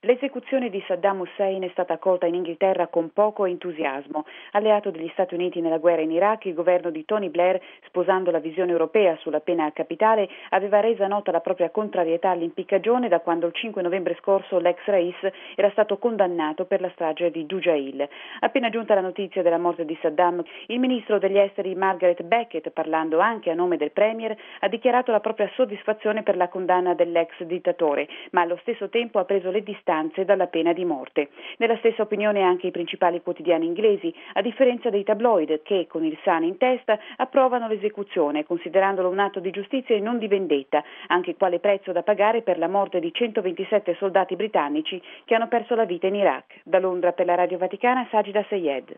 L'esecuzione di Saddam Hussein è stata accolta in Inghilterra con poco entusiasmo. Alleato degli Stati Uniti nella guerra in Iraq, il governo di Tony Blair, sposando la visione europea sulla pena capitale, aveva resa nota la propria contrarietà all'impiccagione da quando il 5 novembre scorso l'ex Rais era stato condannato per la strage di Dujail. Appena giunta la notizia della morte di Saddam, il ministro degli esteri Margaret Beckett, parlando anche a nome del Premier, ha dichiarato la propria soddisfazione per la condanna dell'ex dittatore, ma allo stesso tempo ha preso le distanze dalla pena di morte. Nella stessa opinione anche i principali quotidiani inglesi, a differenza dei tabloid che, con il Sun in testa, approvano l'esecuzione, considerandolo un atto di giustizia e non di vendetta, anche quale prezzo da pagare per la morte di 127 soldati britannici che hanno perso la vita in Iraq. Da Londra per la Radio Vaticana, Sajida Sayed.